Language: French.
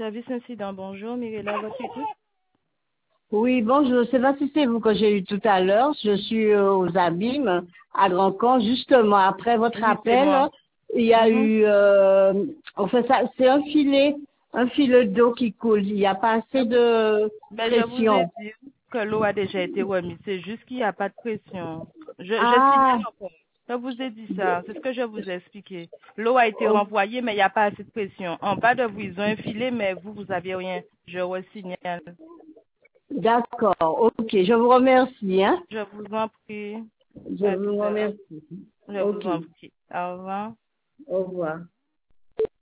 Service incident, bonjour, Mirella, votre écoute. Oui, bonjour, c'est Baptiste, vous que j'ai eu tout à l'heure. Je suis aux Abîmes, à Grand Camp. Justement, après votre Oui, c'est appel, moi. il y a Mhm. eu, en fait, ça, c'est un filet d'eau qui coule. Il n'y a pas assez de Ben, je vous ai pression. dit que l'eau a déjà été remise, c'est juste qu'il n'y a pas de pression. Je Ah, signale encore. Je vous ai dit ça, c'est ce que je vous ai expliqué. L'eau a été o- renvoyée, mais il n'y a pas assez de pression. En bas de vous, ils ont un filet, mais vous avez rien. Je resignale. d'accord, ok, je vous remercie, hein. Je vous en prie. Je À tout vous à l'heure. remercie. Je vous Ok, en prie. Au revoir. au revoir.